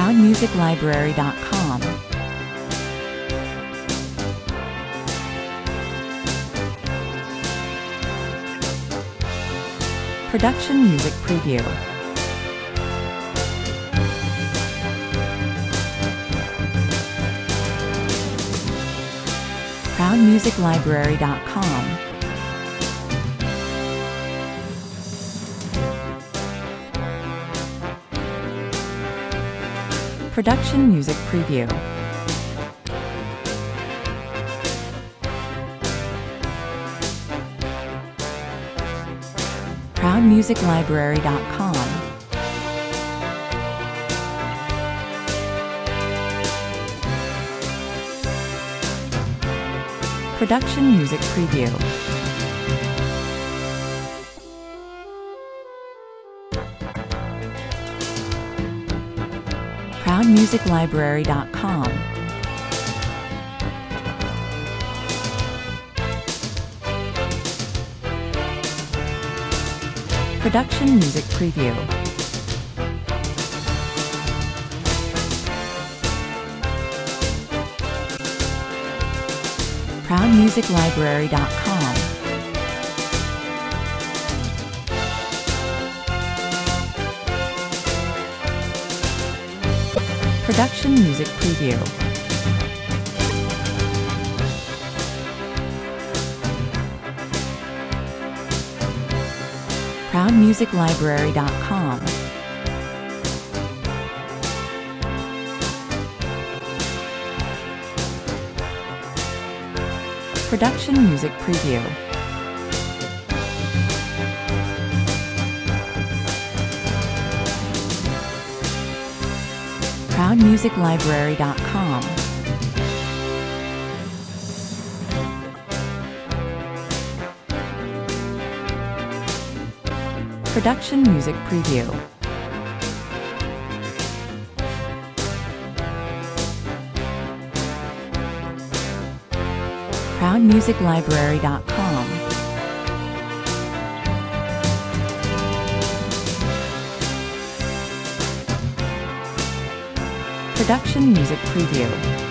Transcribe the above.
ProudMusicLibrary.com. Production Music Preview. ProudMusicLibrary.com. Production Music Preview. ProudMusicLibrary.com. Production Music Preview. ProudMusicLibrary.com. Production Music Preview. ProudMusicLibrary.com. Production Music Preview. ProudMusicLibrary.com. Production Music Preview. ProudMusicLibrary.com. Production Music Preview. ProudMusicLibrary.com. Production Music Preview.